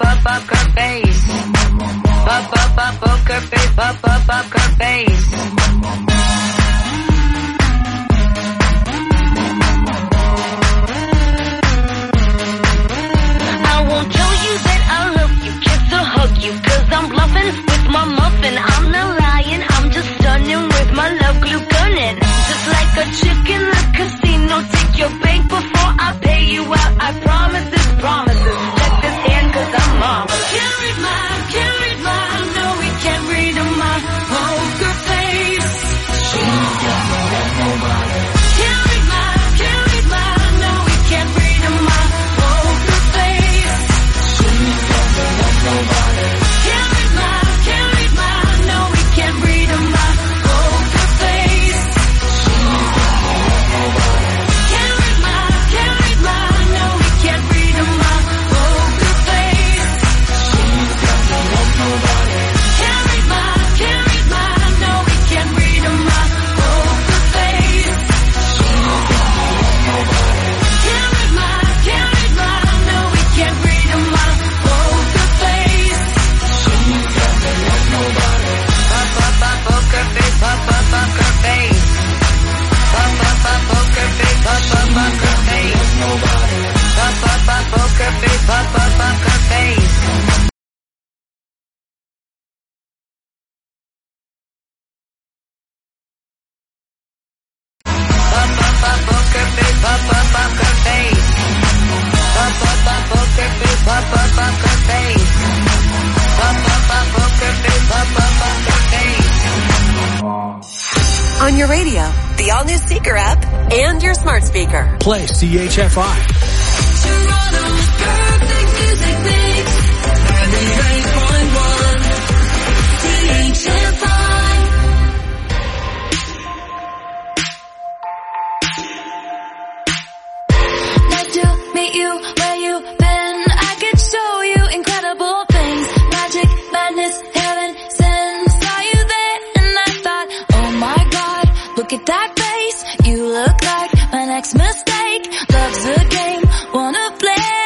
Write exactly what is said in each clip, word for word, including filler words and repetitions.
poker face. Poker face, poker face. I won't tell you that I love you, kiss or hug you, cause I'm bluffing with my muffin. I'm not lying, I'm just stunning with my love glue gunning. Just like a chick in the casino, take your bank before I pay you out. I promise this, promises. Check this hand cause I'm marvelous. Can't read my, can't read my, no we can't read my poker face. She's got more than nobody. Can't read my, can't read my, no we can't read my poker face. She's got more than nobody. Can't read my, can't read my, no we can't read my poker face. She's got more than nobody. Can't read my, can't read my, no we can't read my poker face. She's got more than nobody. Can't read my, can't read my, no we can't read my poker face. She's got more than nobody. Can't read my, can't read my, no we can't read my poker face. She's got more than nobody. Pop pop pop poker face, pop pop poker face. Pop pop pop poker face, pop pop poker face. Nobody. Pop pop pop poker face, pop pop poker face. Pop pop pop poker face, pop pop poker face. Pop pop pop poker face, pop pop poker face. Pop pop pop poker face, pop pop poker face. On your radio, the all-new Seeker app, and your smart speaker. Play C H F I. Toronto's perfect music mix. ninety-eight point one C H F I. Nice to meet you, where you been? I could show you incredible things. Magic, madness, heaven sent. Saw you there and I thought, oh my god, look at that face. You look like my next mistake. Love's a game, wanna play.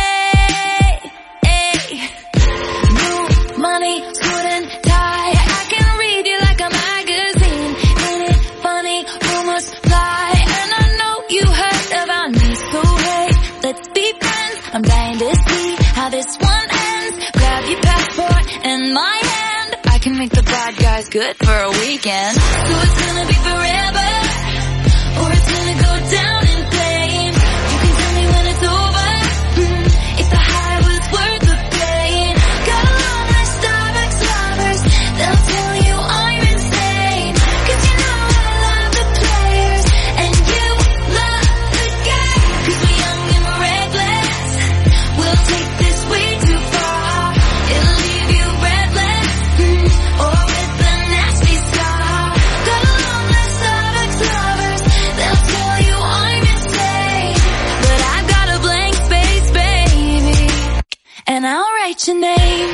New money, suit and tie. I can read you like a magazine. Ain't it funny, rumors fly. And I know you heard about me, so hey, let's be friends. I'm dying to see how this one ends. Grab your passport and my hand. I can make the bad guys good for a weekend. So it's gonna be forever, or it's gonna go down in flames. You can tell me when it's over, mm, if the high was worth the pain. Got a long list of ex-lovers, they'll tell you I'm insane. Cause you know I love the players, and you love the game. Cause we're young and we're reckless, we'll take this way too far. It'll leave you breathless, mm, or with a nasty scar. Got a long list of ex-lovers, they'll tell you I'm insane. But I've got a blank space, baby, and I'll write your name.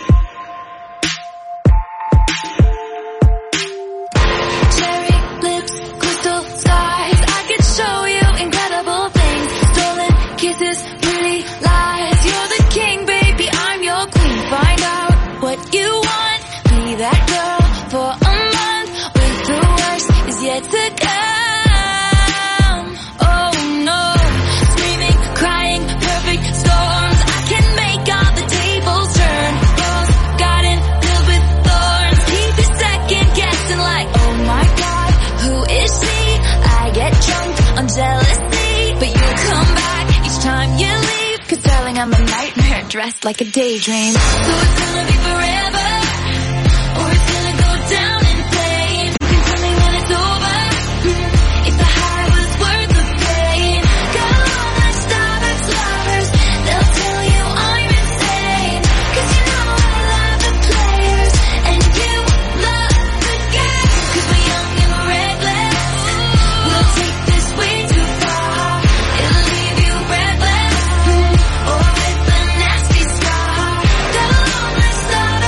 Cherry lips, crystal skies. I could show you incredible things. Stolen kisses, pretty lies. You're the king, baby, I'm your queen. Find out what you want. Be that girl for a month. With the worst is yet to come. Oh no, screaming, crying, perfect storms. I can make all the tables turn. Rose garden filled with thorns. Keep you second guessing like, oh my god, who is she? I get drunk on jealousy, but you come back each time you leave. Cause darling, I'm a nightmare dressed like a daydream. So it's gonna be forever, or it's gonna go down in flames. You can tell me when it's over, mm, if the high was worth the pain. Got a long list of ex-lovers, they'll tell you I'm insane. Cause you know I love the players, and you love the game. Cause we're young and we're reckless, we'll take this way too far. It'll leave you breathless, mm, or with a nasty scar. Got a long list of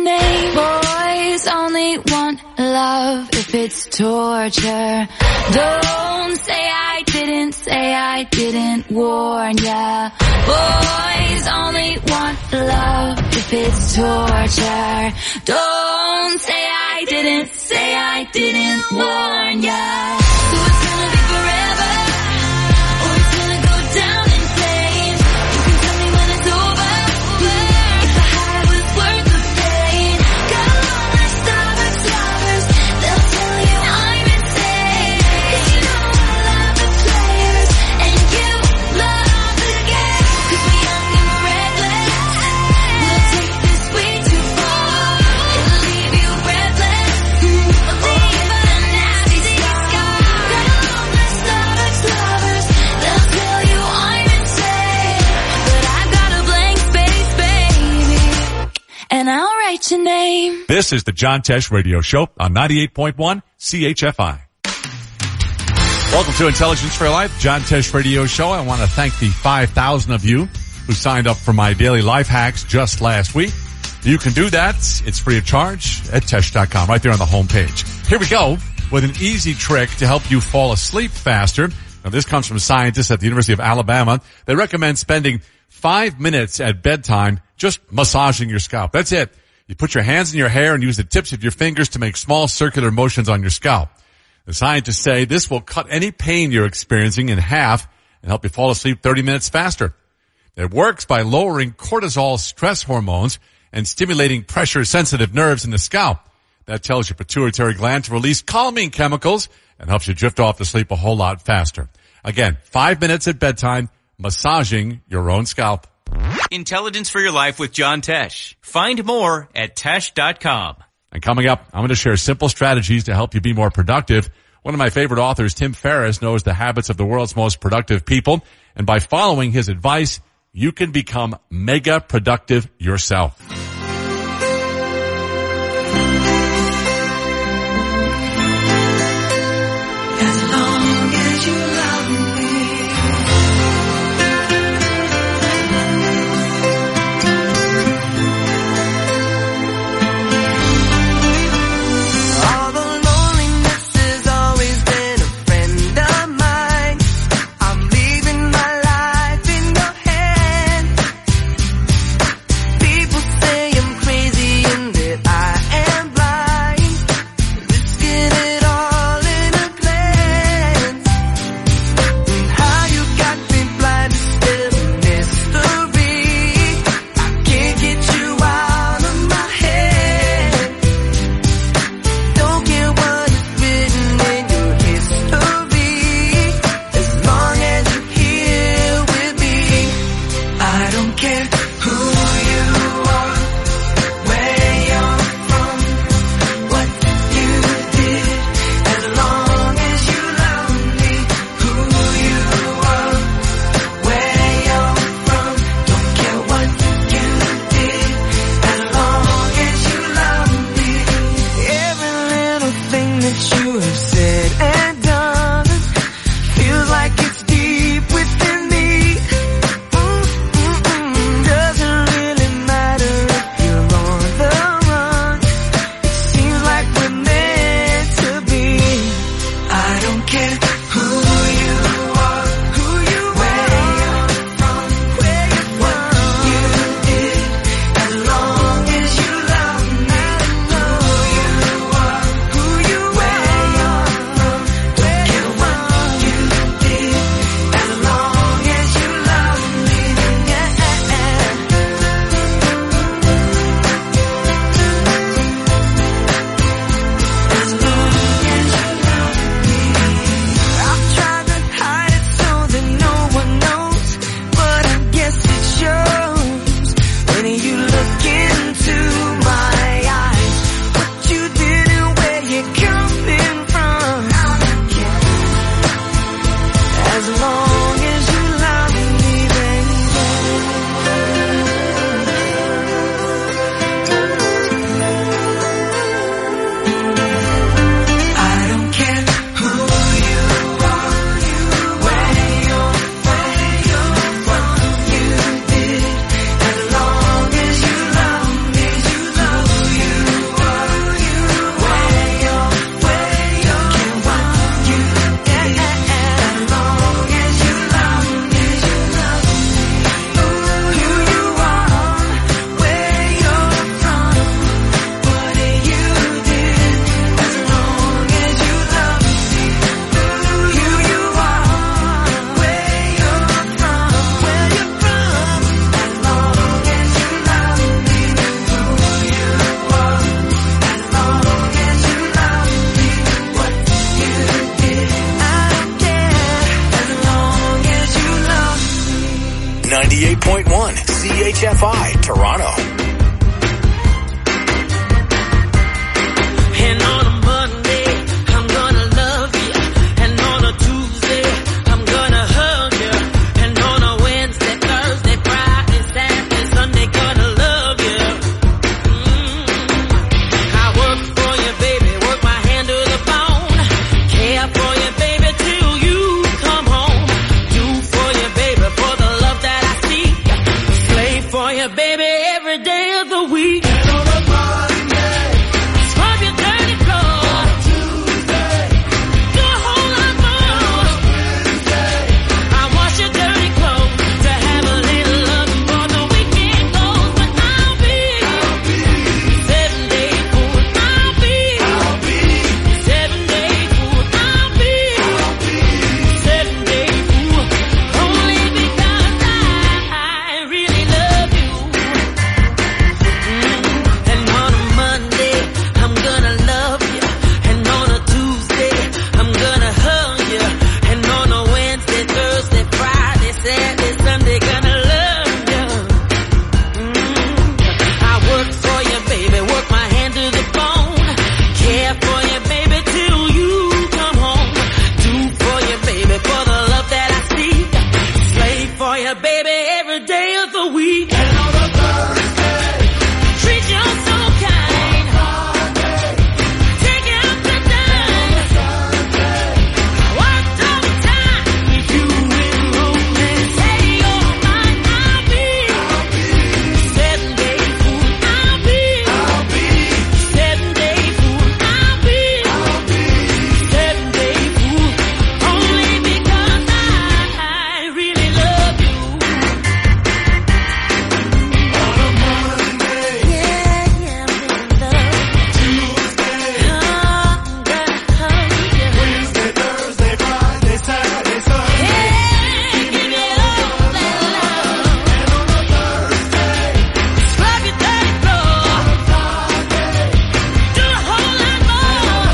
name. Boys only want love if it's torture. Don't say I didn't, say I didn't warn ya. Boys only want love if it's torture. Don't say I didn't, say I didn't warn ya. So it's gonna be forever, or it's gonna go down in flames. You can tell me when it's over, if the high was worth the pain. Got a long list of ex-lovers, they'll tell you I'm insane. 'Cause you know I love the players, and you love the game. 'Cause we're young and we're reckless, we'll take this way too far. It'll leave you breathless, we'll leave a nasty scar. Got a long list of ex-lovers, they'll tell you I'm insane. But I've got a blank space, baby, and I'll write your name. This is the John Tesh Radio Show on ninety-eight point one C H F I. Welcome to Intelligence for Your Life, John Tesh Radio Show. I want to thank the five thousand of you who signed up for my daily life hacks just last week. You can do that. It's free of charge at Tesh dot com, right there on the homepage. Here we go with an easy trick to help you fall asleep faster. Now, this comes from scientists at the University of Alabama. They recommend spending five minutes at bedtime just massaging your scalp. That's it. You put your hands in your hair and use the tips of your fingers to make small circular motions on your scalp. The scientists say this will cut any pain you're experiencing in half and help you fall asleep thirty minutes faster. It works by lowering cortisol stress hormones and stimulating pressure-sensitive nerves in the scalp. That tells your pituitary gland to release calming chemicals and helps you drift off to sleep a whole lot faster. Again, five minutes at bedtime, massaging your own scalp. Intelligence for Your Life with John Tesh. Find more at Tesh dot com. And coming up, I'm going to share simple strategies to help you be more productive. One of my favorite authors, Tim Ferriss, knows the habits of the world's most productive people. And by following his advice, you can become mega productive yourself. As long as you love me. All the loneliness has always been a friend of mine. I'm leaving my life in your hands. People say point one C H F I, Toronto. And on a Monday, I'm gonna love you. And on a Tuesday, I'm gonna hug you. And on a Wednesday, Thursday, Friday, Saturday, Sunday, gonna love you. Mm. I work for you, baby, work my hand to the bone. Care for you, baby, till you come home. Do for you, baby, for the love that I seek. Slave for you, baby, every day of the week. And on a Monday, scrub your dirty clothes. Tuesday, do a whole lot more. Wednesday, I wash your dirty clothes to have a little love before the weekend goes. But I'll be, I'll be seven day fool. I'll be, I'll be seven day fool. I'll be, I'll be seven day fool. Only because I really love you. Mm. And on a Monday, I'm gonna love you. And on a Tuesday, I'm gonna hug you. And on a Wednesday, Thursday, Friday, Saturday, Sunday, gonna love you. Mm. I work for you, baby, work my hand to the bone. Care for you, baby, till you come home. Do for you, baby, for the love that I seek. Slave for you, baby, every day of the week. And on a Thursday, treat you so kind. Take you out to dine. Worked all the time. If you in romance, say you're mine. I'll be, I'll be seven day fool. I'll be, I'll be seven day fool. I'll be, I'll be seven day fool. Only because I really love you. On a Monday, yeah, yeah, I'm in love. Tuesday, I'm gonna hug you. Wednesday, Thursday, Friday, Saturday, Sunday. Yeah, give me all that love. And on a Thursday, scrub your dirty clothes. Do a whole lot more.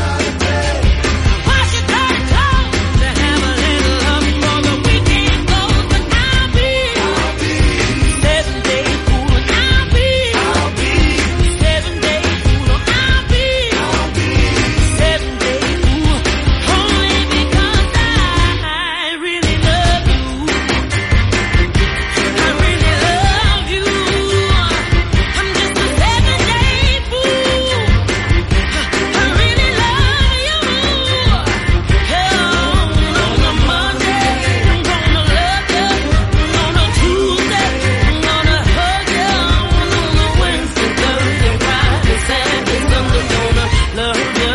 Wash your dirty clothes to have a little love before the weekend goes. But I'll be, I'll be seven day fool. I'll be, I'll be seven day fool. I'll be, I'll be seven day fool. Only because I really love you. I really love you. I'm just a seven day fool. I really love you. On a Monday, I'm gonna love you. On a Tuesday, I'm gonna hug you. On a Wednesday, Thursday, Friday, Saturday, Sunday, gonna love you.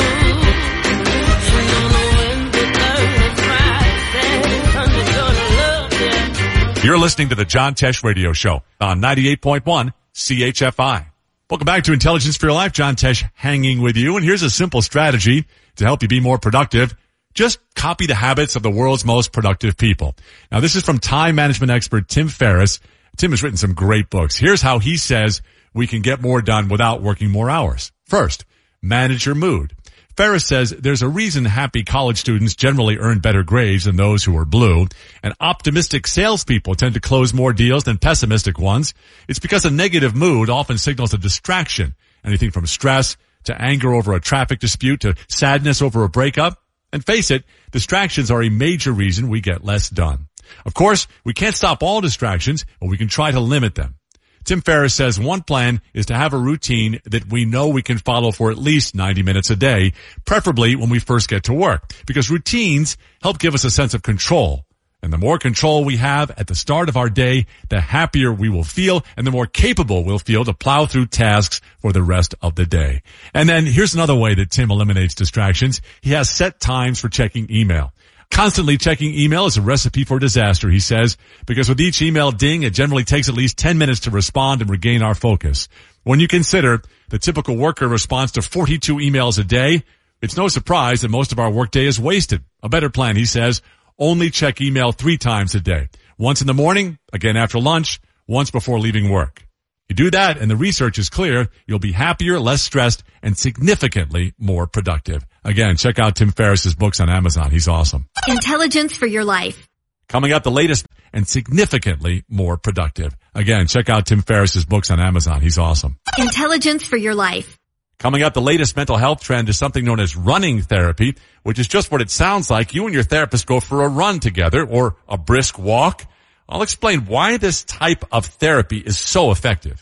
And on a Wednesday, Thursday, Friday, Saturday, Sunday, gonna love you. You're listening to the John Tesh Radio Show on ninety-eight point one C H F I. Welcome back to Intelligence for Your Life. John Tesh hanging with you. And here's a simple strategy to help you be more productive. Just copy the habits of the world's most productive people. Now, this is from time management expert Tim Ferriss. Tim has written some great books. Here's how he says we can get more done without working more hours. First, manage your mood. Ferriss says there's a reason happy college students generally earn better grades than those who are blue, and optimistic salespeople tend to close more deals than pessimistic ones. It's because a negative mood often signals a distraction, anything from stress to anger over a traffic dispute to sadness over a breakup. And face it, distractions are a major reason we get less done. Of course, we can't stop all distractions, but we can try to limit them. Tim Ferriss says one plan is to have a routine that we know we can follow for at least ninety minutes a day, preferably when we first get to work, because routines help give us a sense of control. And the more control we have at the start of our day, the happier we will feel and the more capable we'll feel to plow through tasks for the rest of the day. And then here's another way that Tim eliminates distractions. He has set times for checking email. Constantly checking email is a recipe for disaster, he says, because with each email ding, it generally takes at least ten minutes to respond and regain our focus. When you consider the typical worker responds to forty-two emails a day, it's no surprise that most of our workday is wasted. A better plan, he says, only check email three times a day. Once in the morning, again after lunch, once before leaving work. You do that, and the research is clear, you'll be happier, less stressed, and significantly more productive. Again, check out Tim Ferriss's books on Amazon. He's awesome. Intelligence for your life. Coming up, the latest and significantly more productive. Again, check out Tim Ferriss's books on Amazon. He's awesome. Intelligence for your life. Coming up, the latest mental health trend is something known as running therapy, which is just what it sounds like. You and your therapist go for a run together or a brisk walk. I'll explain why this type of therapy is so effective.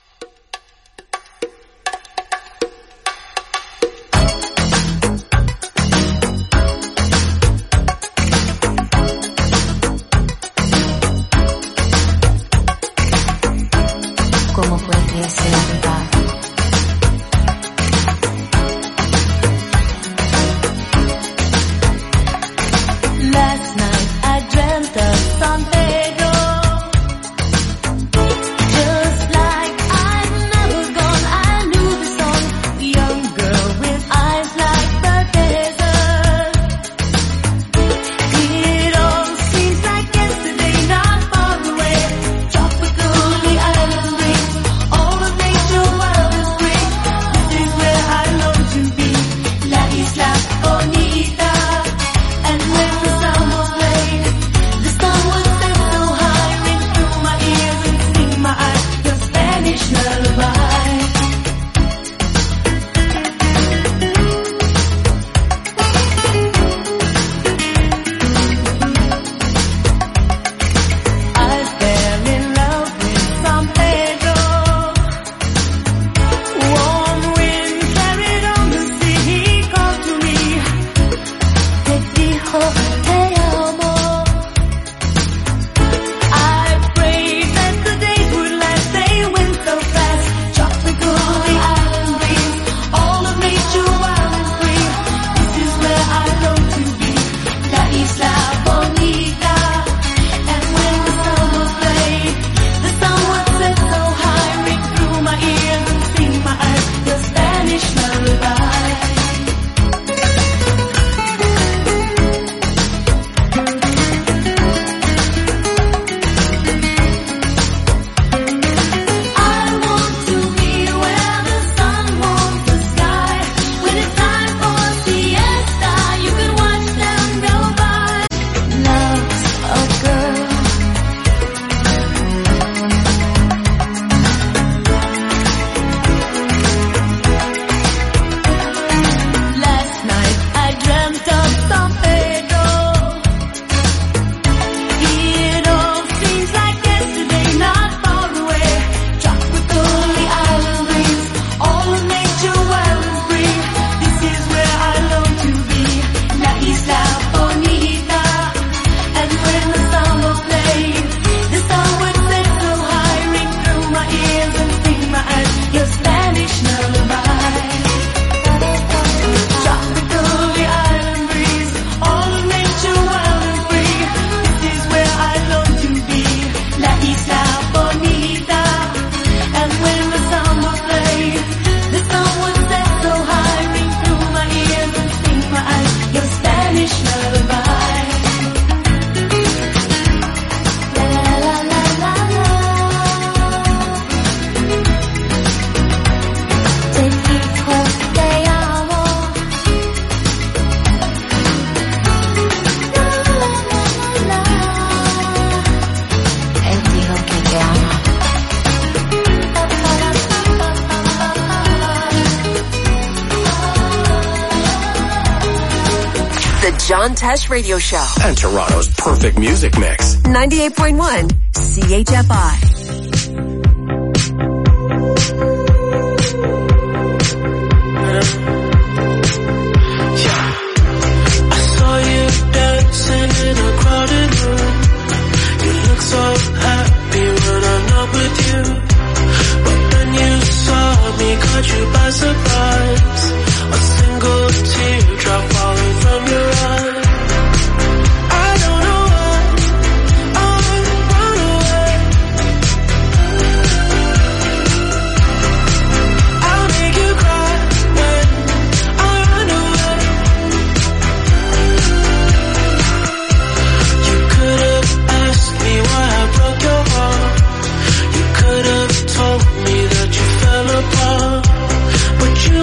¿Cómo podría ser verdad? Last night I dreamt of San Pedro, just like I've never gone. I knew the song, young girl with eyes like the desert. It all seems like yesterday, not far away. Tropical, the island breeze, all of nature wild and free. This is where I long to be, La Isla Bonita. And when the sound was played, the sun was set so high, ring through my ears and sing my eyes, your Spanish lullaby. I fell in love with San Pedro. Warm wind carried on the sea, he called to me. Te dijo, te amo. I prayed that the days would last, they went so fast. Tropical, the island breeze, all of nature wild and free. This is where I long to be, La Isla Bonita. And when the sun was played, the sun was set so high, ring through my ears and sing my eyes, your Spanish lullaby. I want to be where the sun warms the sky. When it's time for siesta, you can watch them go by. Love's a girl. Last night I dreamt of San Pedro. It all seems like yesterday, not far away. Tropical, the island breeze, all of nature wild and free. This is where I long to be, La Isla Bonita. And when the sun was played, the sun would set so high, ring through my ears and sing my eyes, your Spanish lullaby. Tropical, the island breeze, all of nature wild and free. This is where I long to be, La Isla Bonita. And when the sun was played, the sun would set so high, ring through my ears and sing my eyes, your Spanish lullaby. La la la la la. Te dijo te amo. La la la la. Él dijo que te ama. The John Tesh Radio Show. And Toronto's perfect music mix. ninety-eight point one C H F I. I saw you dancing in a crowded room. You look so happy when I'm not with you. But then you saw me, caught you by surprise. A single teardrop falling from your eye. I don't know why I run away. I'll make you cry when I run away. You could have asked me why I broke your heart. You could have told me that you fell apart. But you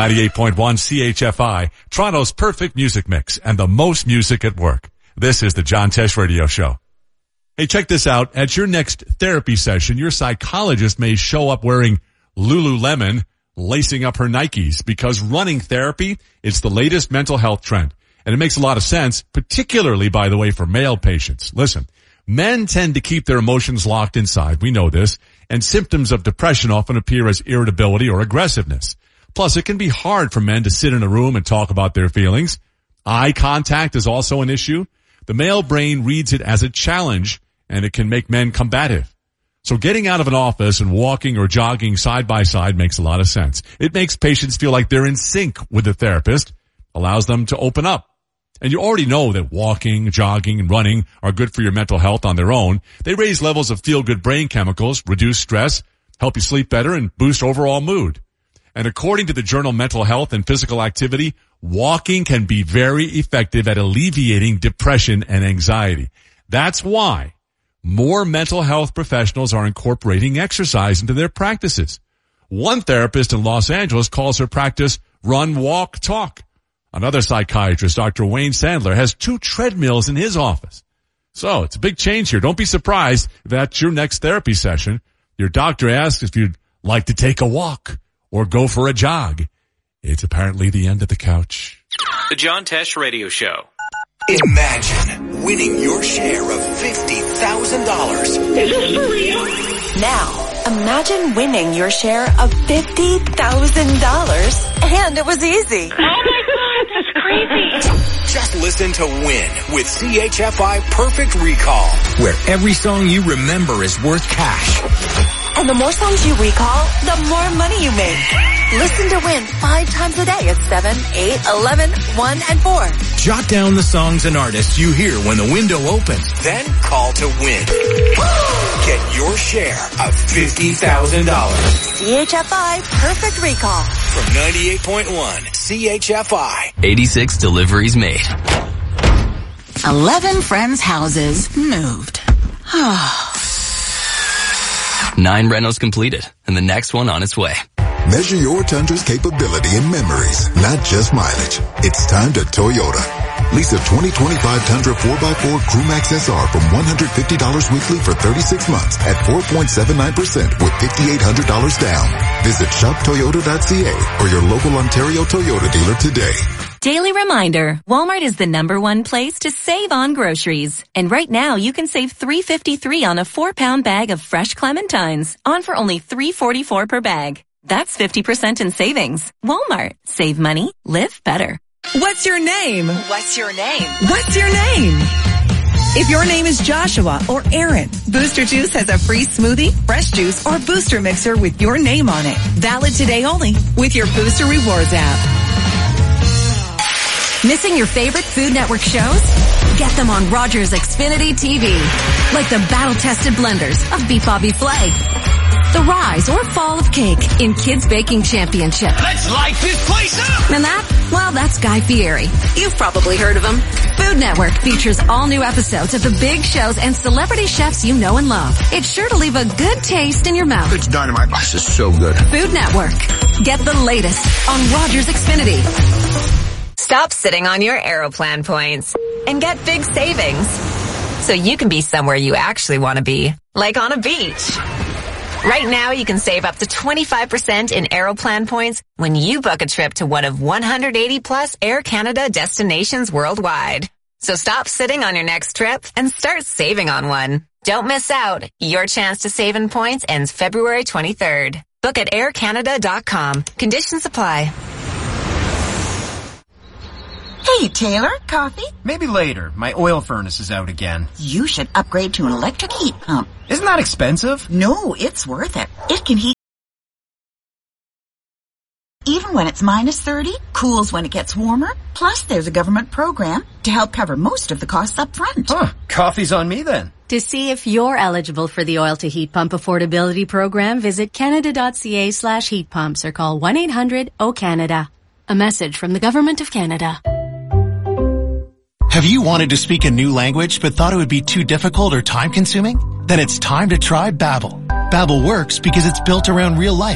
ninety-eight point one C H F I, Toronto's perfect music mix and the most music at work. This is the John Tesh Radio Show. Hey, check this out. At your next therapy session, your psychologist may show up wearing Lululemon, lacing up her Nikes, because running therapy is the latest mental health trend. And it makes a lot of sense, particularly, by the way, for male patients. Listen, men tend to keep their emotions locked inside. We know this. And symptoms of depression often appear as irritability or aggressiveness. Plus, it can be hard for men to sit in a room and talk about their feelings. Eye contact is also an issue. The male brain reads it as a challenge, and it can make men combative. So getting out of an office and walking or jogging side by side makes a lot of sense. It makes patients feel like they're in sync with the therapist, allows them to open up. And you already know that walking, jogging, and running are good for your mental health on their own. They raise levels of feel-good brain chemicals, reduce stress, help you sleep better, and boost overall mood. And according to the journal Mental Health and Physical Activity, walking can be very effective at alleviating depression and anxiety. That's why more mental health professionals are incorporating exercise into their practices. One therapist in Los Angeles calls her practice Run, Walk, Talk. Another psychiatrist, Doctor Wayne Sandler, has two treadmills in his office. So it's a big change here. Don't be surprised if at your next therapy session, your doctor asks if you'd like to take a walk or go for a jog. It's apparently the end of the couch. The John Tesh Radio Show. Imagine winning your share of fifty thousand dollars. Is this for real? Now, imagine winning your share of fifty thousand dollars. And it was easy. Oh my God, that's crazy. Just listen to Win with C H F I Perfect Recall, where every song you remember is worth cash. And the more songs you recall, the more money you make. Listen to Win five times a day at seven, eight, eleven, one, and four. Jot down the songs and artists you hear when the window opens. Then call to win. Get your share of fifty thousand dollars. C H F I Perfect Recall. From ninety-eight point one C H F I. eighty-six deliveries made. Eleven friends' houses moved. Nine rentals completed, and the next one on its way. Measure your Tundra's capability in memories, not just mileage. It's time to Toyota. Lease a twenty twenty-five Tundra four by four Crewmax S R from one hundred fifty dollars weekly for thirty-six months at four point seven nine percent with five thousand eight hundred dollars down. Visit shop toyota dot c a or your local Ontario Toyota dealer today. Daily reminder, Walmart is the number one place to save on groceries. And right now you can save three dollars and fifty-three cents on a four pound bag of fresh clementines, on for only three dollars and forty-four cents per bag. That's fifty percent in savings. Walmart. Save money. Live better. What's your name? What's your name? What's your name? If your name is Joshua or Aaron, Booster Juice has a free smoothie, fresh juice, or booster mixer with your name on it. Valid today only with your Booster Rewards app. Missing your favorite Food Network shows? Get them on Rogers Xfinity T V. Like the battle-tested blenders of Beef Bobby Flay, the rise or fall of cake in Kids Baking Championship. Let's light this place up! And that? Well, that's Guy Fieri. You've probably heard of him. Food Network features all new episodes of the big shows and celebrity chefs you know and love. It's sure to leave a good taste in your mouth. It's dynamite. This is so good. Food Network. Get the latest on Rogers Xfinity. Stop sitting on your Aeroplan points and get big savings so you can be somewhere you actually want to be, like on a beach. Right now, you can save up to twenty-five percent in Aeroplan points when you book a trip to one of one hundred eighty plus Air Canada destinations worldwide. So stop sitting on your next trip and start saving on one. Don't miss out. Your chance to save in points ends February twenty-third. Book at air canada dot com. Conditions apply. Hey, Taylor, coffee? Maybe later. My oil furnace is out again. You should upgrade to an electric heat pump. Isn't that expensive? No, it's worth it. It can heat even when it's minus thirty, cools when it gets warmer. Plus, there's a government program to help cover most of the costs up front. Huh, coffee's on me then. To see if you're eligible for the Oil to Heat Pump Affordability Program, visit canada dot c a slash heat pumps or call one eight hundred O Canada. A message from the Government of Canada. Have you wanted to speak a new language but thought it would be too difficult or time-consuming? Then it's time to try Babbel. Babbel works because it's built around real life.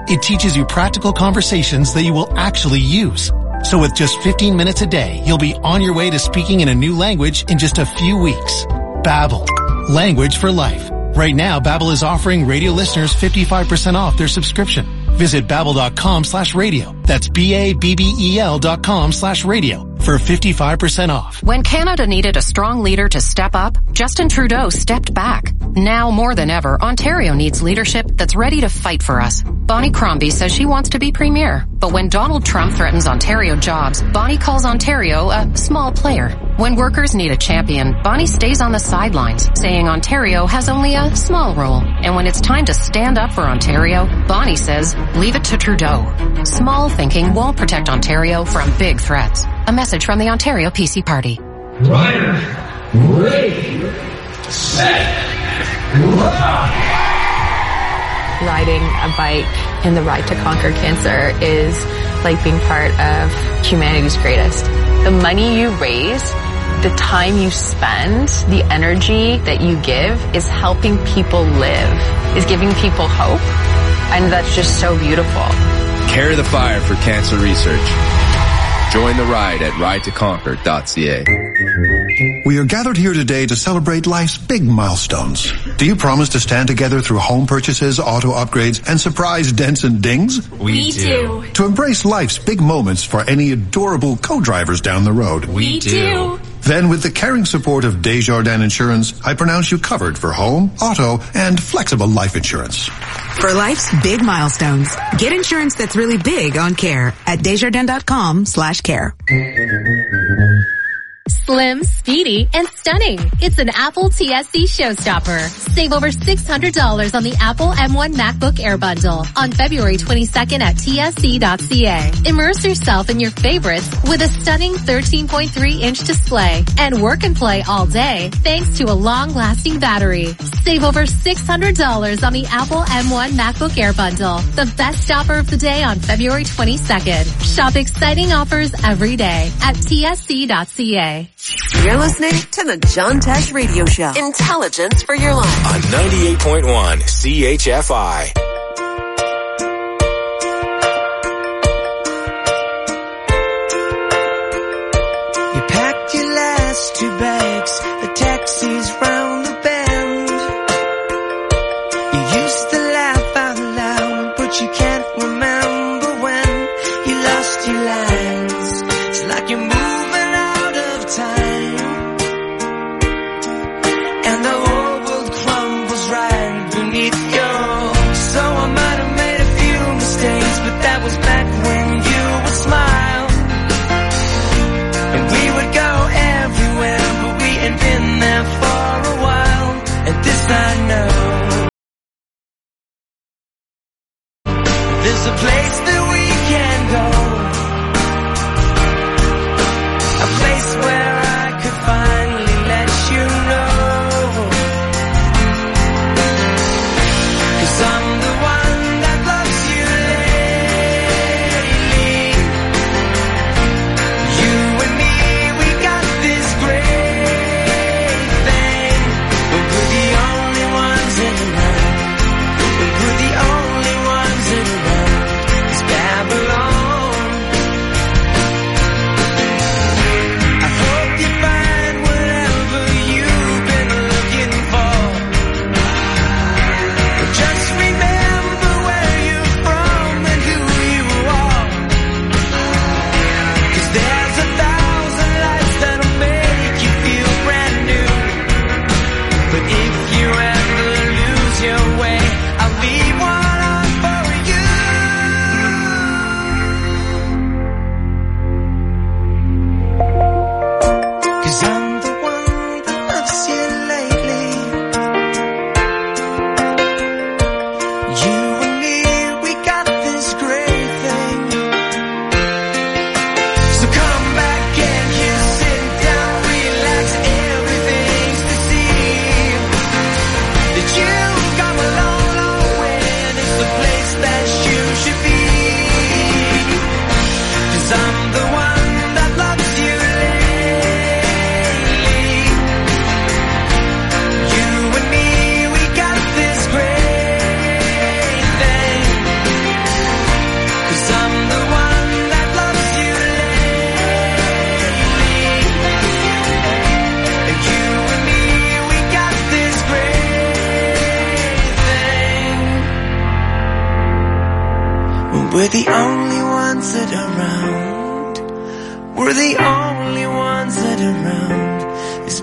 It teaches you practical conversations that you will actually use. So with just fifteen minutes a day, you'll be on your way to speaking in a new language in just a few weeks. Babbel, language for life. Right now, Babbel is offering radio listeners fifty-five percent off their subscription. Visit babbel.com slash radio. That's B-A-B-B-E-L dot com slash radio for fifty-five percent off. When Canada needed a strong leader to step up, Justin Trudeau stepped back. Now more than ever, Ontario needs leadership that's ready to fight for us. Bonnie Crombie says she wants to be premier. But when Donald Trump threatens Ontario jobs, Bonnie calls Ontario a small player. When workers need a champion, Bonnie stays on the sidelines, saying Ontario has only a small role. And when it's time to stand up for Ontario, Bonnie says, leave it to Trudeau. Small thinking won't protect Ontario from big threats. A message from the Ontario P C Party. Rider, ready, set, go! Riding a bike in the Ride to Conquer Cancer is like being part of humanity's greatest. The money you raise, the time you spend, the energy that you give is helping people live, is giving people hope, and that's just so beautiful. Carry the fire for cancer research. Join the ride at ride to conquer dot c a. We are gathered here today to celebrate life's big milestones. Do you promise to stand together through home purchases, auto upgrades, and surprise dents and dings? We, we do. To embrace life's big moments for any adorable co-drivers down the road? We, we do. do. Then with the caring support of Desjardins Insurance, I pronounce you covered for home, auto, and flexible life insurance. For life's big milestones, get insurance that's really big on care at Desjardins.com slash care. Slim, speedy, and stunning. It's an Apple T S C showstopper. Save over six hundred dollars on the Apple M one MacBook Air Bundle on February twenty-second at T S C dot C A. Immerse yourself in your favorites with a stunning thirteen point three inch display and work and play all day thanks to a long-lasting battery. Save over six hundred dollars on the Apple M one MacBook Air Bundle. The best offer of the day on February twenty-second. Shop exciting offers every day at T S C dot C A. You're listening to the John Tesh Radio Show. Intelligence for your life. On ninety-eight point one C H F I. You packed your last two bags, the taxis round the bend. You used to laugh out loud, but you can't remember when you lost your lines. It's like you're moving time, and the whole world crumbles right beneath you. So I might have made a few mistakes, but that was back when you would smile, and we would go everywhere, but We're the only ones that are around. We're the only ones that are around. This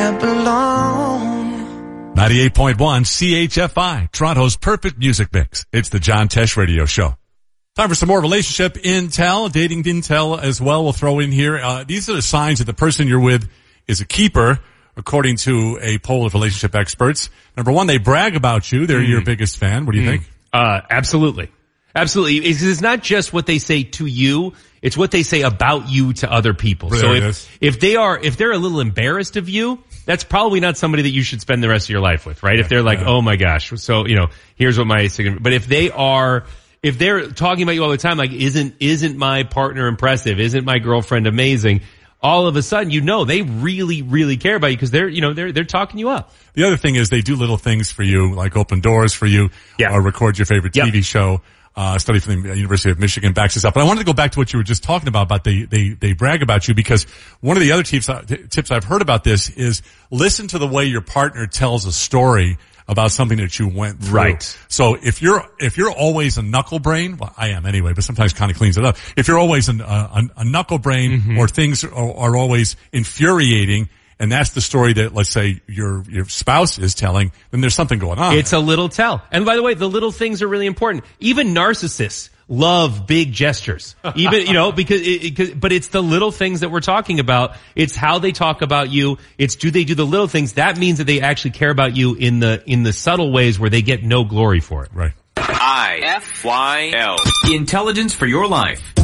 Babylon. ninety-eight point one C H F I, Toronto's perfect music mix. It's the John Tesh Radio Show. Time for some more relationship intel, dating intel as well. We'll throw in here. Uh, these are the signs that the person you're with is a keeper, according to a poll of relationship experts. Number one, they brag about you. They're mm. your biggest fan. What do you mm. think? Uh, absolutely. Absolutely. It's, it's not just what they say to you. It's what they say about you to other people. There so it if, is. if they are, if they're a little embarrassed of you, that's probably not somebody that you should spend the rest of your life with, right? Yeah, if they're like, yeah. oh my gosh. So, you know, here's what my, but if they are, if they're talking about you all the time, like, isn't, isn't my partner impressive? Isn't my girlfriend amazing? All of a sudden, you know, they really, really care about you because they're, you know, they're, they're talking you up. The other thing is they do little things for you, like open doors for you, yeah. or record your favorite T V yep. show. Uh, study from the University of Michigan backs this up. But I wanted to go back to what you were just talking about, about they, they, they brag about you, because one of the other tips, tips I've heard about this is listen to the way your partner tells a story about something that you went through. Right. So if you're, if you're always a knuckle brain, well, I am anyway, but sometimes kind of cleans it up. If you're always an, uh, a, a knuckle brain mm-hmm. or things are, are always infuriating, and that's the story that, let's say, your your spouse is telling, then there's something going on. It's a little tell. And by the way, the little things are really important. Even narcissists love big gestures. Even, you know, because, it, because, but it's the little things that we're talking about. It's how they talk about you. It's do they do the little things. That means that they actually care about you in the, in the subtle ways where they get no glory for it. Right. I F Y L. Intelligence for your life.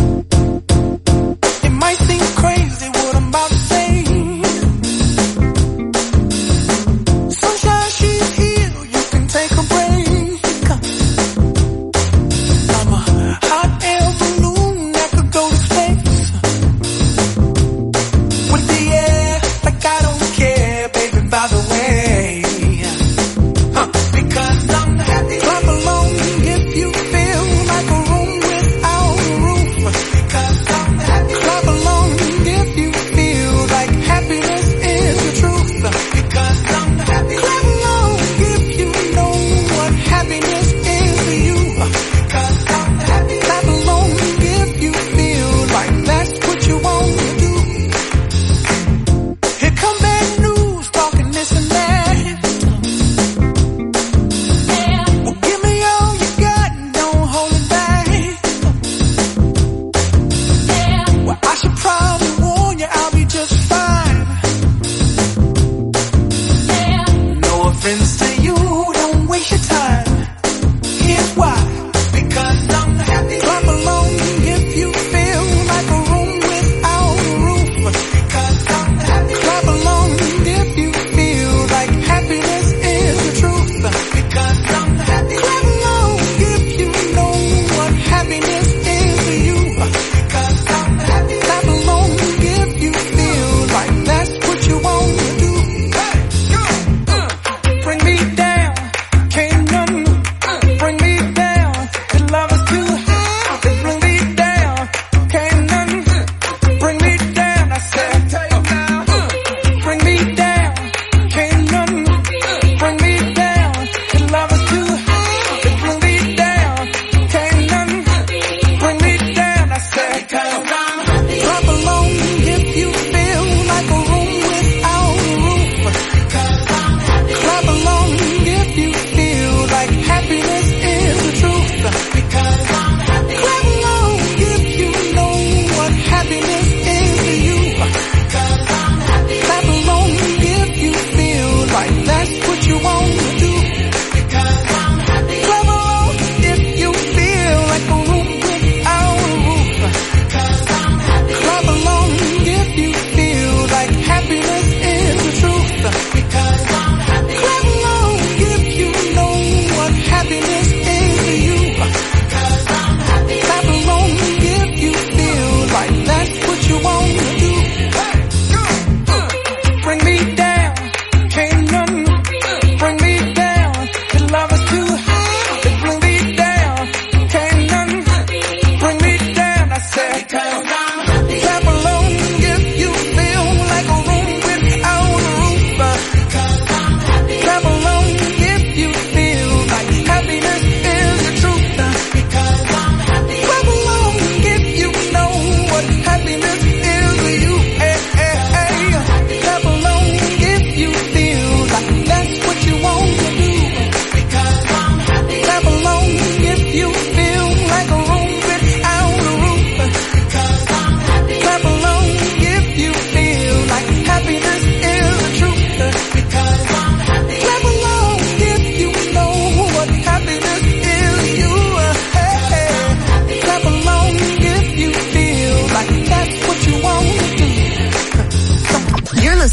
It might seem crazy what I'm about to say. Clap along if you feel like a room without a roof.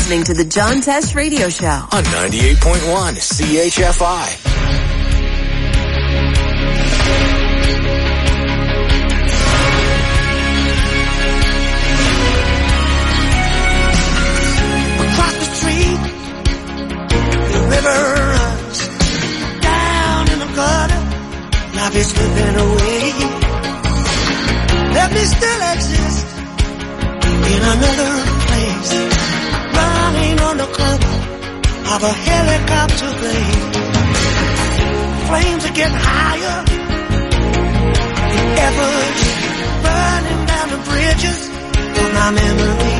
listening to the John Tesh Radio Show on ninety-eight point one C H F I. Across the street, the river runs down in the gutter. Life is slipping away. Let me still exist in another place, running on the cover of a helicopter blade. Flames are getting higher, the efforts burning down the bridges of my memory.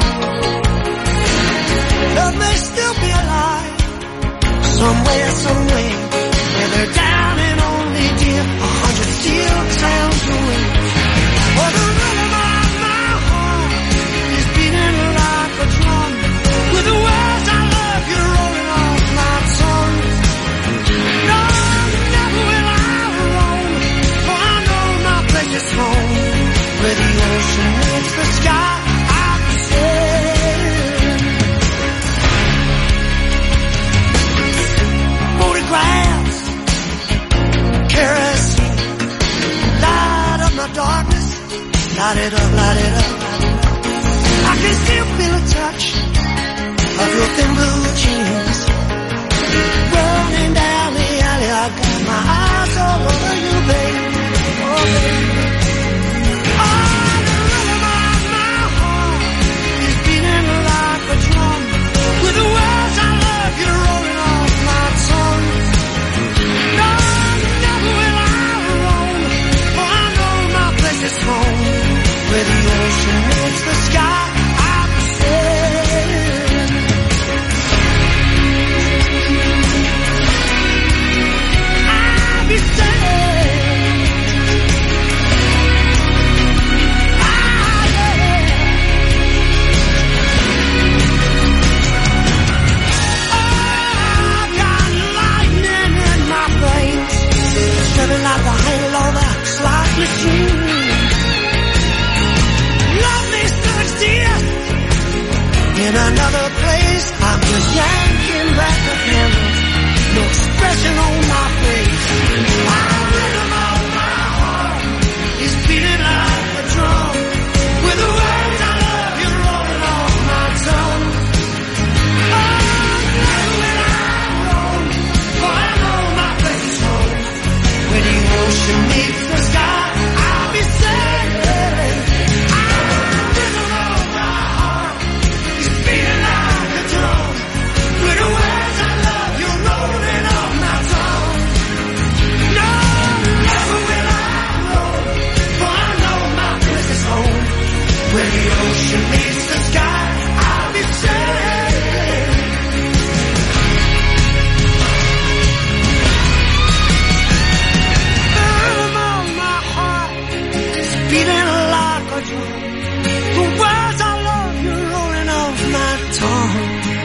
Love may still be alive, somewhere, somewhere, where they're down and only dear, a hundred steel sounds away. For the rhythm of my heart is beating like a drum, with the words I love you rolling off my tongue. No, never will I roam, for I know my place is home, where the ocean meets the sky. I'll be sailing. Photographs, kerosene, light up my darkness. Light it up, light it up. I can still feel a touch of your thin blue jeans running down the alley. I got my eyes all over you, baby. Oh, baby. Oh, the rhythm of my heart is beating like a drum, with the words I love you rolling off my tongue. No, never will I roam, for I know my place is home, where the ocean meets the sky. I'll be sailing. I'll be sailing. Ah, yeah. I've got lightning in my brains, spreading like a halo of a slot machine. In another place, I'm just yanking back the handle, no expression on my face. My rhythm of my heart is beating like a drum, with the words I love you rolling off my tongue. Oh, never will I roam, for I know my place is home, where the ocean meets the sky. I'll be sailing. Where the ocean meets the sky, I'll be sailing. The rhythm of my heart is beating like a drum, the words I love you rolling off my tongue.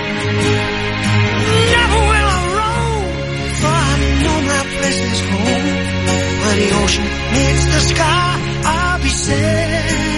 Never will I roam, for I know my place is home, where the ocean meets the sky, I'll be sailing.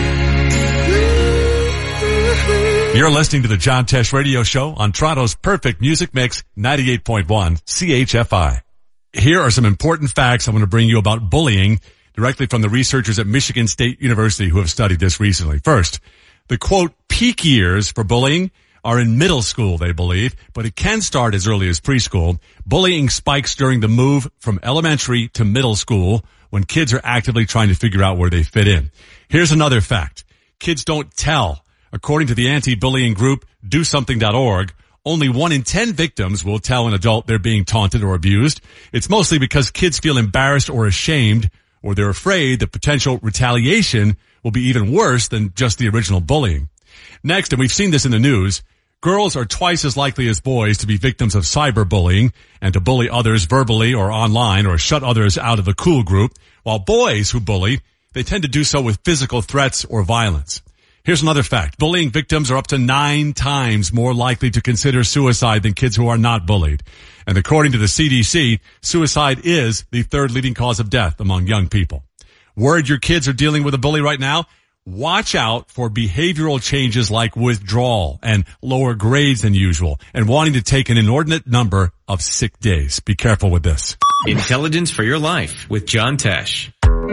You're listening to the John Tesh Radio Show on Toronto's perfect music mix, ninety-eight point one C H F I. Here are some important facts I want to bring you about bullying directly from the researchers at Michigan State University who have studied this recently. First, the quote, peak years for bullying are in middle school, they believe, but it can start as early as preschool. Bullying spikes during the move from elementary to middle school when kids are actively trying to figure out where they fit in. Here's another fact. Kids don't tell. According to the anti-bullying group do something dot org, only one in ten victims will tell an adult they're being taunted or abused. It's mostly because kids feel embarrassed or ashamed, or they're afraid that potential retaliation will be even worse than just the original bullying. Next, and we've seen this in the news, girls are twice as likely as boys to be victims of cyberbullying and to bully others verbally or online or shut others out of the cool group, while boys who bully, they tend to do so with physical threats or violence. Here's another fact. Bullying victims are up to nine times more likely to consider suicide than kids who are not bullied. And according to the C D C, suicide is the third leading cause of death among young people. Worried your kids are dealing with a bully right now? watch out for behavioral changes like withdrawal and lower grades than usual and wanting to take an inordinate number of sick days. Be careful with this. Intelligence for your life with John Tesh.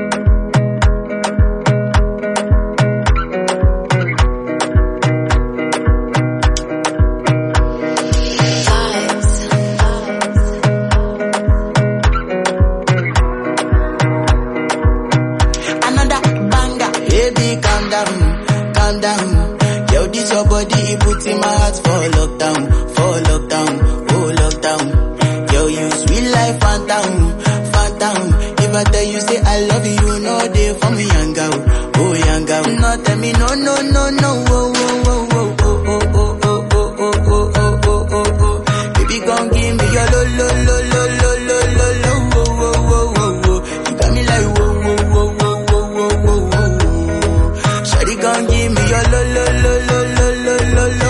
In my heart for lockdown, for lockdown, oh lockdown. Yo, you sweet life, phantom, phantom. If I tell you say I love you, no day for me, young girl, oh young girl. No tell me no, no, no, no, oh, oh, oh, oh, oh, oh, oh, oh, oh, oh, oh, oh, oh, oh. Baby, gon' give me your lo, lo, lo, lo, lo, lo, lo, lo, oh, oh, oh, oh, oh. You got me like whoa, whoa, whoa, whoa, whoa, whoa, whoa, whoa. Shawty gon' give me your lo, lo, lo, lo, lo, lo, lo, lo.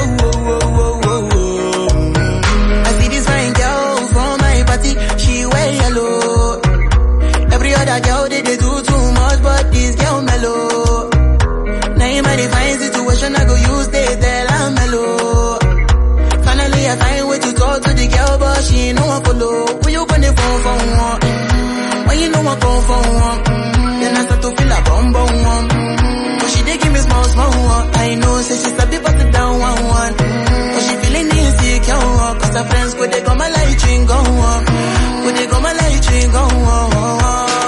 Girl, they, they do too much, but this girl mellow. Now in my divine situation, I go use they tell I'm mellow. Finally, I find way to talk to the girl, but she ain't no one follow. When you gonna phone for one? Mm-hmm. When you know I come for one? Mm-hmm. Then I start to feel a bum bum one. Mm-hmm. But she dey give me small small one. I know, say she start to pass it down one one. Mm-hmm. But she feeling insecure, cause her friends go they go my light ring go on. Go they go my light ring go on.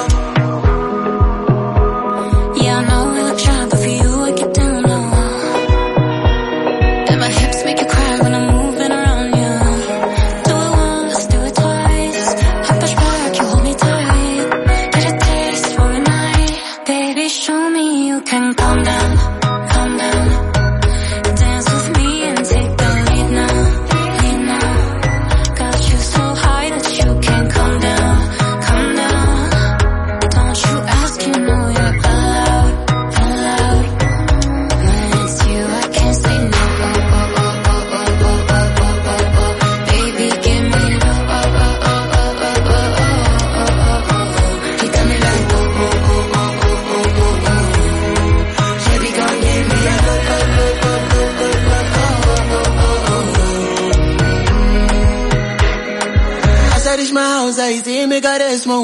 I say, make her rest more.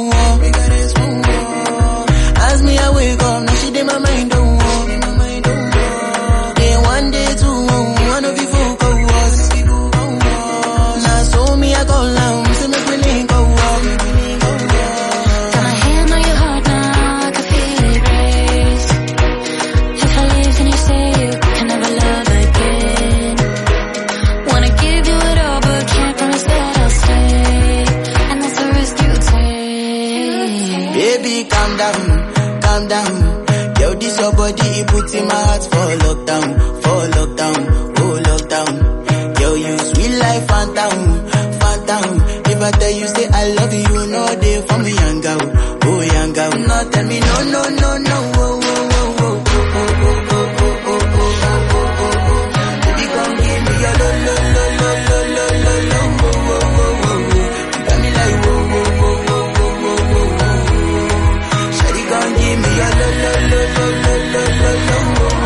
As me, I wake up, now she did my mind don't walk. Then one day, two, one of you folk go was. Now so me, I go down, so make me link go walk. Got my hand on your heart now, I can feel it race. If I leave, then you say you can never love again. Wanna give you it all, but can't promise that I'll stay. Baby, calm down, calm down. Yo, this your body, it puts in my heart for lockdown, for lockdown, oh lockdown. Yo, you sweet life, phantom, phantom. If I tell you say I love you, no day for me, young girl, oh young girl. No, tell me no, no, no, no, oh, oh, oh, oh, oh, oh, oh, oh, oh, oh, oh, oh, oh. Baby, come give me your lo, lo, lo, lo, lo, lo, lo, lo, oh, oh, oh, oh, oh. You got me like whoa, whoa, whoa, whoa. Give me your lo lo lo lo lo lo lo lo.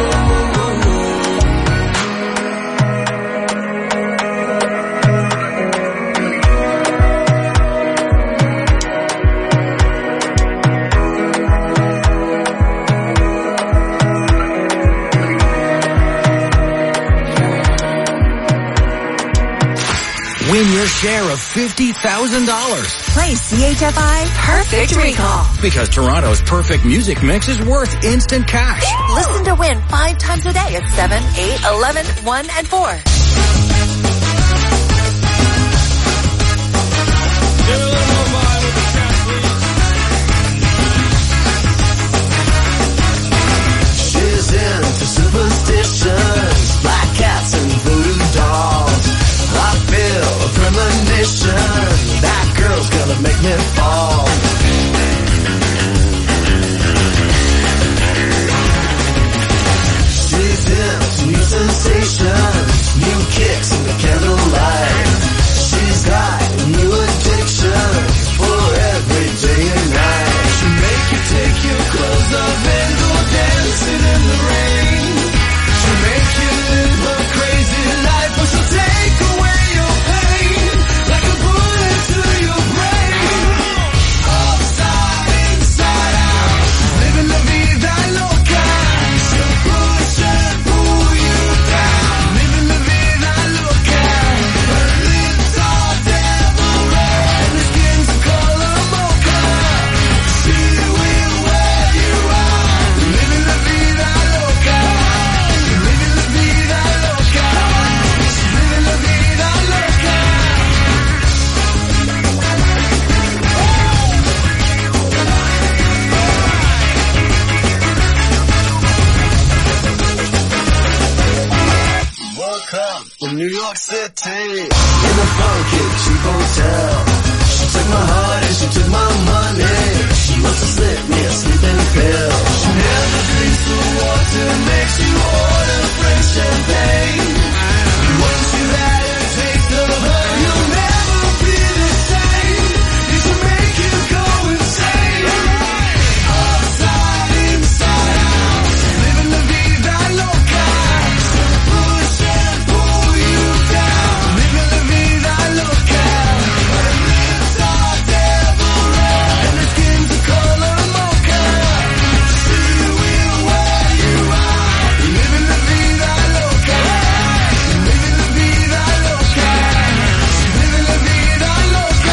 Win your share of fifty thousand dollars. Play C H F I Perfect Recall. Because Toronto's perfect music mix is worth instant cash. Listen to Win five times a day at seven, eight, eleven, one, and four. She's into superstitions, black cats and voodoo dolls. I feel a premonition, that girl's gonna make me fall. She's into new sensations, new kicks in the candlelight. She's got a new addiction for every day and night. She'll make you take your clothes off and go dancing in the rain. woke up in New York City in a funky cheap hotel. She took my heart and she took my money. She must have slipped me a sleeping pill. She never drinks the water, makes you order French champagne. Once you've had a taste of her, you'll never be the same. It should make you go insane. Upside, inside out, living la vida loca. She'll push and pull you down, living la vida loca. Her lips are devil red and her skin's the color mocha. She will wear you out, living la vida loca. Living la vida loca. Living la vida loca.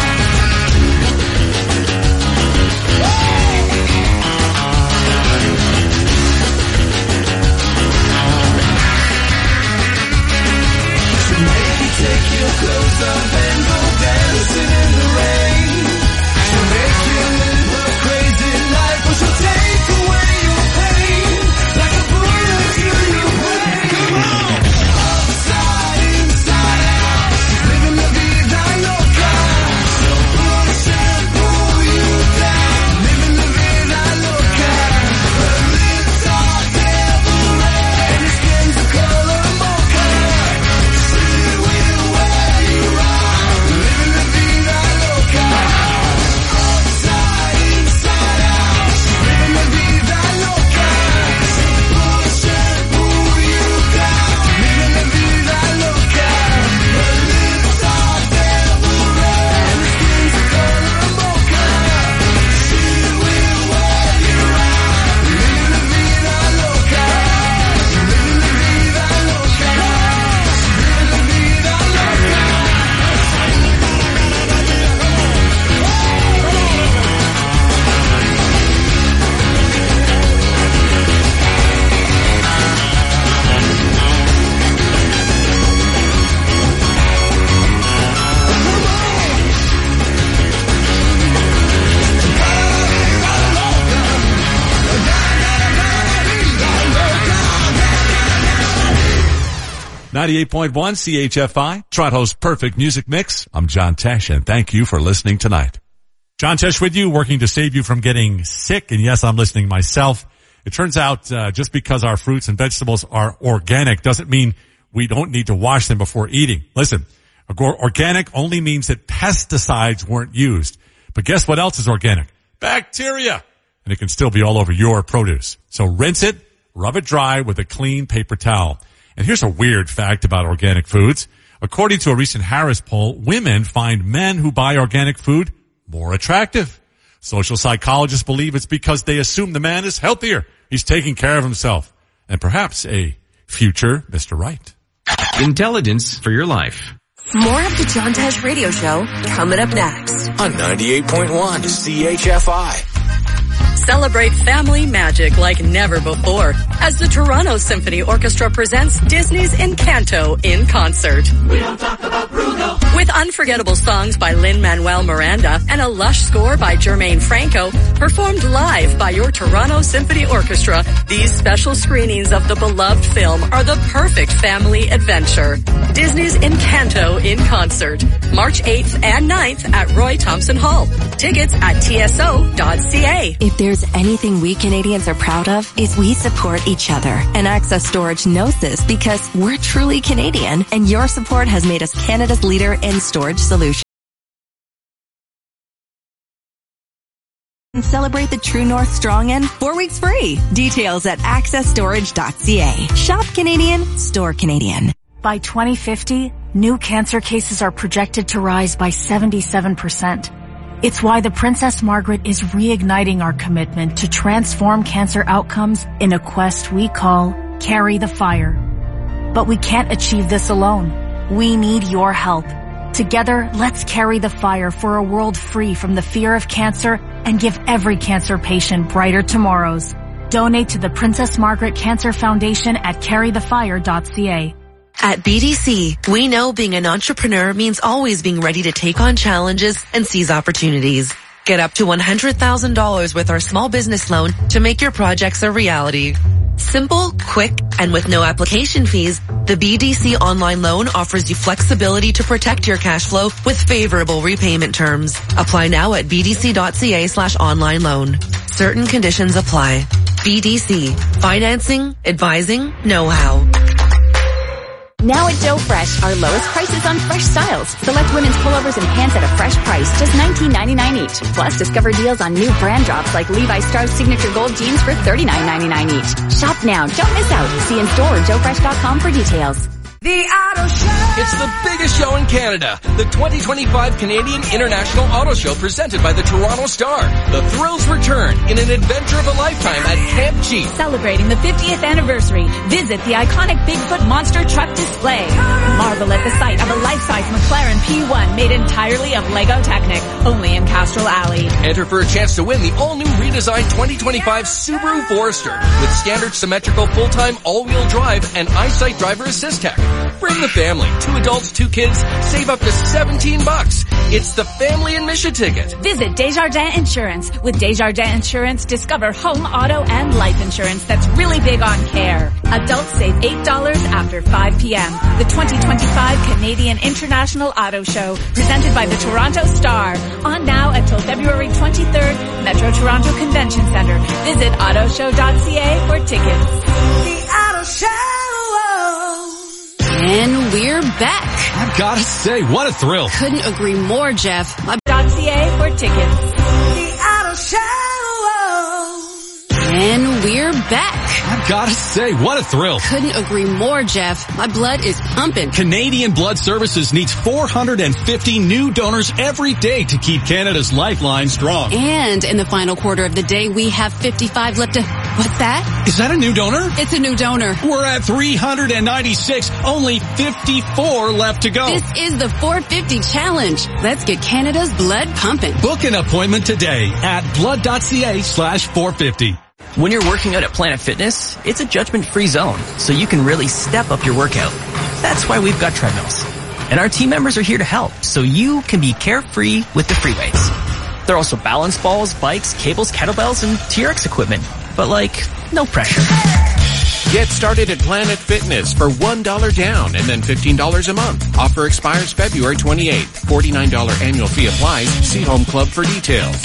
She'll make you take your clothes off and go dancing in the rain. She'll make you live a crazy life, but she'll take away your pain like a bullet to your brain. Come on. Upside, inside out, living la vida loca. She'll push and pull you down, living la vida loca. Her lips are devil red and her skin's the color mocha. She will wear you out, living la vida loca. Upside, inside out, living la vida loca. She'll push and pull you down, living la vida loca. Her lips are devil red and her skin's the color mocha. She will wear you out, living la vida loca. Living la vida loca. Living la vida loca. ninety-eight point one C H F I, Toronto's perfect music mix. I'm John Tesh, and thank you for listening tonight. John Tesh with you, working to save you from getting sick. And yes, I'm listening myself. It turns out uh, just because our fruits and vegetables are organic doesn't mean we don't need to wash them before eating. Listen, or- organic only means that pesticides weren't used. But guess what else is organic? Bacteria. And it can still be all over your produce. So rinse it, rub it dry with a clean paper towel. And here's a weird fact about organic foods. According to a recent Harris poll, women find men who buy organic food more attractive. Social psychologists believe it's because they assume the man is healthier. He's taking care of himself. And perhaps a future Mister Right. Intelligence for your life. More of the John Tesh Radio Show coming up next. On ninety-eight point one C H F I. Celebrate family magic like never before as the Toronto Symphony Orchestra presents Disney's Encanto in concert. We don't talk about Bruno. With unforgettable songs by Lin-Manuel Miranda and a lush score by Jermaine Franco, performed live by your Toronto Symphony Orchestra, these special screenings of the beloved film are the perfect family adventure. Disney's Encanto in concert, March eighth and ninth at Roy Thompson Hall. Tickets at T S O dot C A. If there's anything we Canadians are proud of, is we support each other. And Access Storage knows this because we're truly Canadian, and your support has made us Canada's leader in storage solutions. Celebrate the True North Strong End four weeks free. Details at access storage dot C A. Shop Canadian, store Canadian. By twenty fifty, new cancer cases are projected to rise by seventy-seven percent. It's why the Princess Margaret is reigniting our commitment to transform cancer outcomes in a quest we call Carry the Fire. But we can't achieve this alone. We need your help. Together, let's carry the fire for a world free from the fear of cancer and give every cancer patient brighter tomorrows. Donate to the Princess Margaret Cancer Foundation at carry the fire dot C A. At B D C, we know being an entrepreneur means always being ready to take on challenges and seize opportunities. Get up to one hundred thousand dollars with our small business loan to make your projects a reality. Simple, quick, and with no application fees, the B D C online loan offers you flexibility to protect your cash flow with favorable repayment terms. Apply now at bdc.ca slash online loan. Certain conditions apply. B D C. Financing, advising, know-how. Now at Joe Fresh, our lowest prices on fresh styles. Select women's pullovers and pants at a fresh price, just nineteen ninety-nine each. Plus, discover deals on new brand drops like Levi Strauss Signature Gold jeans for thirty-nine ninety-nine each. Shop now, don't miss out. See in store or joe fresh dot com for details. The Auto Show! It's the biggest show in Canada. The twenty twenty-five Canadian International Auto Show presented by the Toronto Star. The thrills return in an adventure of a lifetime at Camp Cheap. Celebrating the fiftieth anniversary, visit the iconic Bigfoot Monster Truck display. Marvel at the sight of a life-size McLaren P one made entirely of Lego Technic, only in Castrol Alley. Enter for a chance to win the all-new redesigned twenty twenty-five Subaru Forester with standard symmetrical full-time all-wheel drive and EyeSight driver assist tech. Bring the family, two adults, two kids, save up to seventeen bucks. It's the family admission ticket. Visit Desjardins Insurance. With Desjardins Insurance, discover home, auto, and life insurance that's really big on care. Adults save eight dollars after five p.m. The twenty twenty-five Canadian International Auto Show, presented by the Toronto Star. On now until February twenty-third, Metro Toronto Convention Centre. Visit auto show dot c a for tickets. The Auto Show! And we're back. I've got to say, what a thrill. Couldn't agree more, Jeff. My .ca for tickets. The Auto Show. And we're back. I've got to say, what a thrill. Couldn't agree more, Jeff. My blood is pumping. Canadian Blood Services needs four hundred fifty new donors every day to keep Canada's lifeline strong. And in the final quarter of the day, we have fifty-five left to... What's that? Is that a new donor? It's a new donor. We're at three hundred ninety-six, only fifty-four left to go. This is the four fifty challenge. Let's get Canada's blood pumping. Book an appointment today at blood.ca slash 450. When you're working out at Planet Fitness, it's a judgment-free zone, so you can really step up your workout. That's why we've got treadmills. And our team members are here to help, so you can be carefree with the free weights. There are also balance balls, bikes, cables, kettlebells, and T R X equipment. But like, no pressure. Get started at Planet Fitness for one dollar down and then fifteen dollars a month. Offer expires February twenty-eighth. forty-nine dollars annual fee applies. See Home Club for details.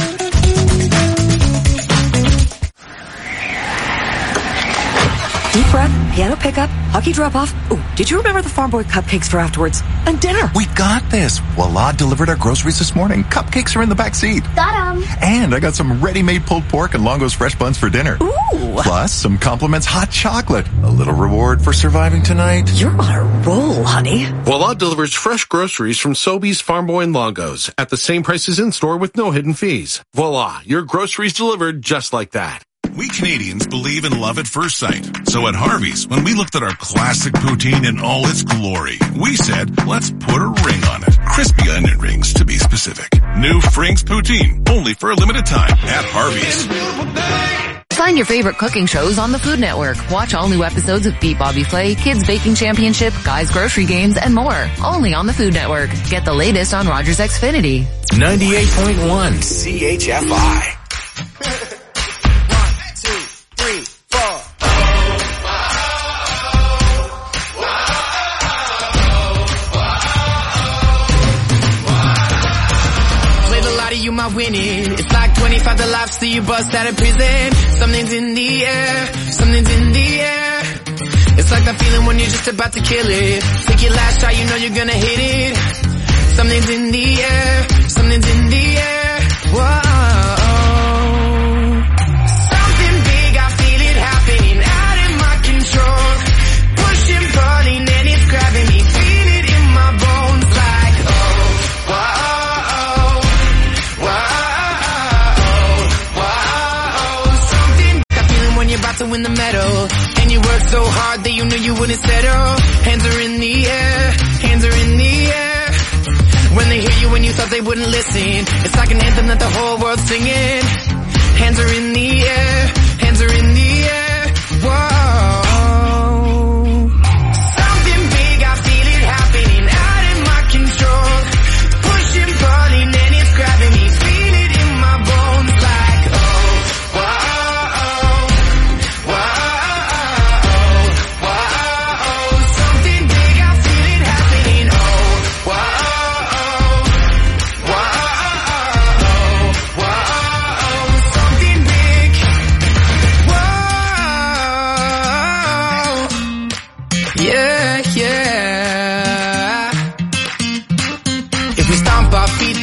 Deep breath, piano pickup, hockey drop-off. Ooh, did you remember the Farm Boy cupcakes for afterwards? And dinner. We got this. Voila delivered our groceries this morning. Cupcakes are in the back seat. Got 'em. And I got some ready-made pulled pork and Longo's fresh buns for dinner. Ooh. Plus some compliments hot chocolate. A little reward for surviving tonight. You're on a roll, honey. Voila delivers fresh groceries from Sobeys, Farm Boy, and Longo's at the same prices in-store with no hidden fees. Voila, your groceries delivered just like that. We Canadians believe in love at first sight. So at Harvey's, when we looked at our classic poutine in all its glory, we said, let's put a ring on it. Crispy onion rings, to be specific. New Frings Poutine, only for a limited time at Harvey's. Find your favorite cooking shows on the Food Network. Watch all new episodes of Beat Bobby Flay, Kids Baking Championship, Guys Grocery Games, and more. Only on the Food Network. Get the latest on Rogers Xfinity. ninety-eight point one C H F I. You might win it. It's like twenty-five to life, so you bust out of prison. Something's in the air, something's in the air. It's like that feeling when you're just about to kill it. Take your last shot, you know you're gonna hit it. Something's in the air, something's in the air. Whoa. Something big, I feel it happening out of my control. Pushing, pulling, and it's grabbing me. Feel it in my bones like, oh, whoa. About to win the medal, and you work so hard that you knew you wouldn't settle. Hands are in the air, hands are in the air. When they hear you when you thought they wouldn't listen, it's like an anthem that the whole world's singing. Hands are in the air, hands are in the air. Whoa. Something big, I feel it happening out of my control. Pushing, pulling, and it's grabbing me. Feel it in my bones like, oh, whoa. Wow.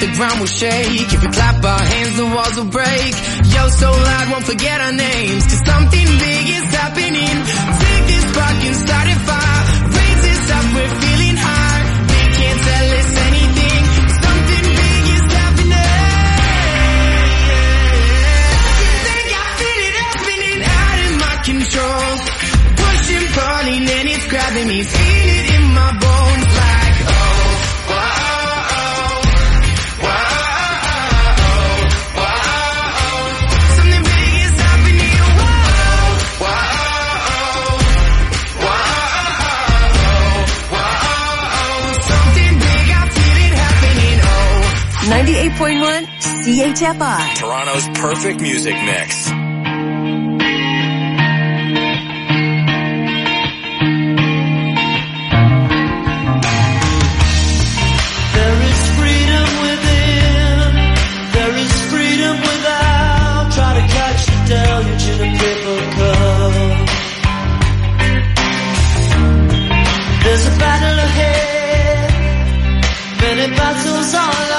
the ground will shake. If we clap our hands, the walls will break. Yo, so loud, won't forget our names. Cause something big is happening. Take this spark and start a fire. Raise this up, we're feeling high. They can't tell us anything. Something big is happening. You think I feel it happening out of my control. Pushing, pulling, and it's grabbing me. Feel it in my bones like, oh, whoa. ninety-eight point one C H F I. Toronto's perfect music mix. There is freedom within. There is freedom without. Try to catch the deluge in a paper cup. There's a battle ahead. Many battles are